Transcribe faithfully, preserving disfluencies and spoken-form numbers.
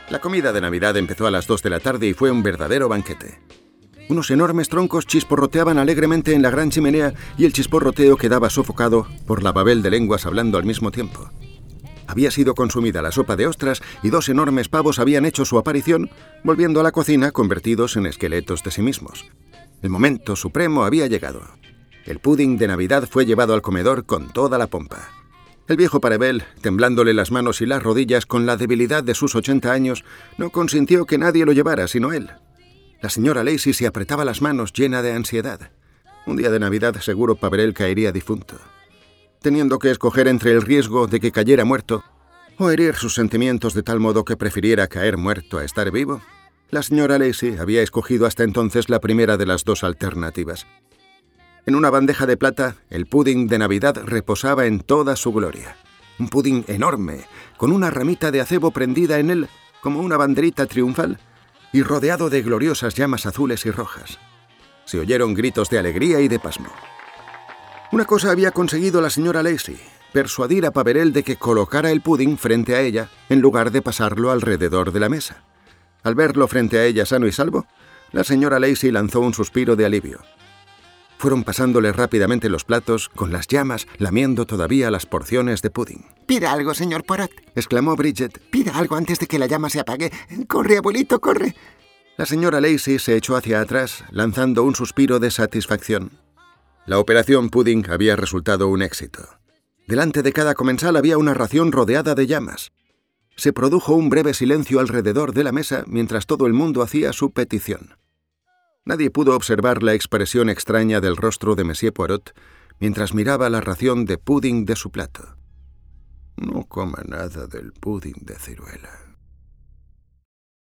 La comida de Navidad empezó a las dos de la tarde y fue un verdadero banquete. Unos enormes troncos chisporroteaban alegremente en la gran chimenea y el chisporroteo quedaba sofocado por la babel de lenguas hablando al mismo tiempo. Había sido consumida la sopa de ostras y dos enormes pavos habían hecho su aparición, volviendo a la cocina convertidos en esqueletos de sí mismos. El momento supremo había llegado. El pudding de Navidad fue llevado al comedor con toda la pompa. El viejo Parbell, temblándole las manos y las rodillas con la debilidad de sus ochenta años, no consintió que nadie lo llevara sino él. La señora Lacey se apretaba las manos llena de ansiedad. Un día de Navidad seguro Parbell caería difunto. Teniendo que escoger entre el riesgo de que cayera muerto o herir sus sentimientos de tal modo que prefiriera caer muerto a estar vivo, la señora Lacey había escogido hasta entonces la primera de las dos alternativas. En una bandeja de plata, el pudding de Navidad reposaba en toda su gloria. Un pudding enorme, con una ramita de acebo prendida en él como una banderita triunfal y rodeado de gloriosas llamas azules y rojas. Se oyeron gritos de alegría y de pasmo. Una cosa había conseguido la señora Lacey: persuadir a Parbell de que colocara el pudding frente a ella en lugar de pasarlo alrededor de la mesa. Al verlo frente a ella sano y salvo, la señora Lacey lanzó un suspiro de alivio. Fueron pasándole rápidamente los platos, con las llamas lamiendo todavía las porciones de pudding. «Pida algo, señor Poirot», exclamó Bridget. «Pida algo antes de que la llama se apague. ¡Corre, abuelito, corre!». La señora Lacey se echó hacia atrás, lanzando un suspiro de satisfacción. La operación pudding había resultado un éxito. Delante de cada comensal había una ración rodeada de llamas. Se produjo un breve silencio alrededor de la mesa mientras todo el mundo hacía su petición. Nadie pudo observar la expresión extraña del rostro de Monsieur Poirot mientras miraba la ración de pudding de su plato. «No coma nada del pudding de ciruela»,